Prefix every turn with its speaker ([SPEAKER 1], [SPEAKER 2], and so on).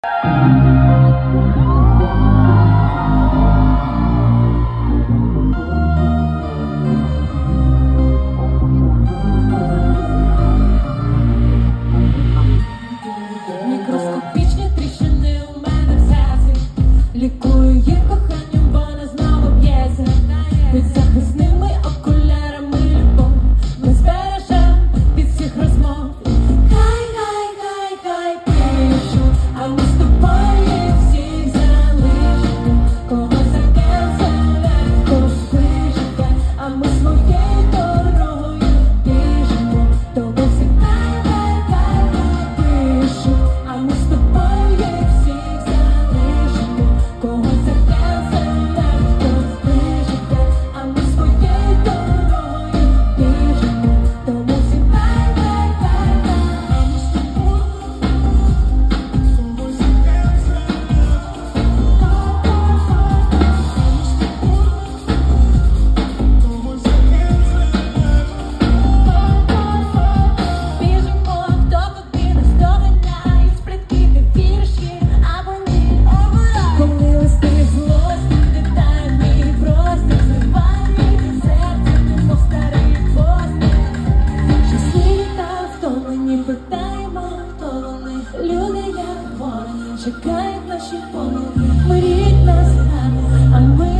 [SPEAKER 1] Мікроскопічні тріщини у мене в серці, лікую їх коханням, вона знову б'ється. Під захисними окулярами любов ми збережем від всіх розмов. Хай пишу, а ми з тобою всіх залишимо. Кого закенселять, хто спишете, а ми своєю дорогою біжимо. Тобі всіх пишу, а ми з тобою всіх залишимо. Кого закенселять, хто спишете, а ми своєю дорогою біжимо. Тобі всіх біжимо, хто куди нас доганяє, сплітки ти віриш їм або ні. Коли листи злості літають мій простір, зриває серце, немов старий постіль. Щасливі та втомлені, питаємо, хто вони. Люди, як ворони, чекають наші помилки, мріють нас грати, а ми